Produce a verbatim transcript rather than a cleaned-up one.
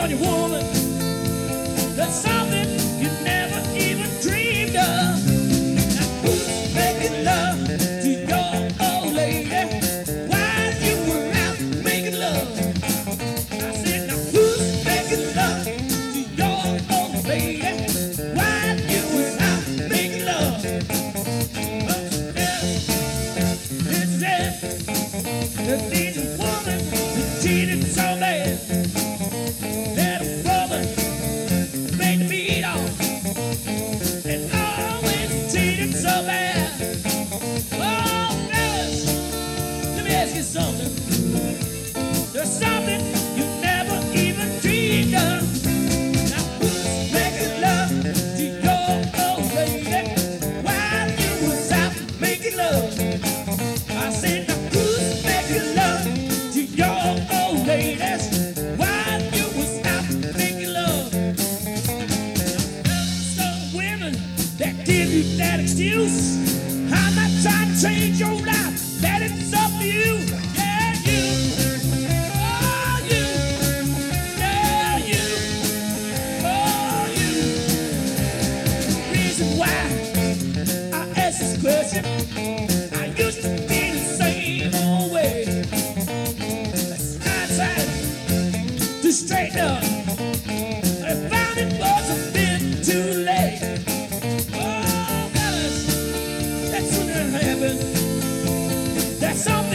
on you, woman. There's something you never even dreamed of. Now who's making love to your old lady while you were out making love? I said, now who's making love to your old lady while you were out making love? It's it. That needs a woman who cheated so bad that a brother made the beat on and always cheated so bad. Oh, fellas, let me ask you something. There's something you never even dreamed of. Now who's making love to your old lady while you was out making love? I said, now who's making love to your old ladies while you was out making love? Some women that give you that excuse, I'm not trying to change your life, that it's up to you. Yeah, you. Oh, you. Yeah, you. Oh, you. Reason why I ask this question, I used to be the same old way. I tried to straighten up. I found it was a bit too late. Oh, fellas, that's when it happened. That's something